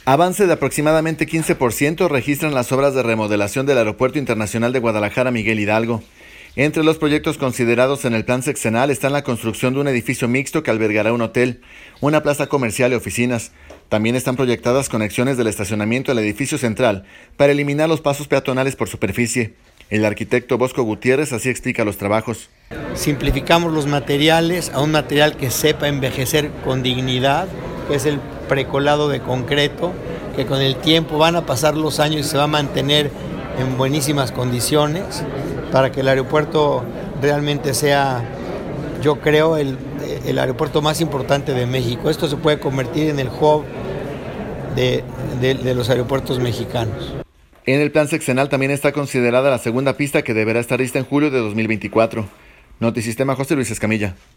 Avance de aproximadamente 15% registran las obras de remodelación del Aeropuerto Internacional de Guadalajara Miguel Hidalgo. Entre los proyectos considerados en el plan sexenal están la construcción de un edificio mixto que albergará un hotel, una plaza comercial y oficinas. También están proyectadas conexiones del estacionamiento al edificio central para eliminar los pasos peatonales por superficie. El arquitecto Bosco Gutiérrez así explica los trabajos. Simplificamos los materiales a un material que sepa envejecer con dignidad, que es el precolado de concreto, que con el tiempo van a pasar los años y se va a mantener en buenísimas condiciones para que el aeropuerto realmente sea, yo creo, el aeropuerto más importante de México. Esto se puede convertir en el hub de los aeropuertos mexicanos. En el plan sexenal también está considerada la segunda pista que deberá estar lista en julio de 2024. Notisistema, José Luis Escamilla.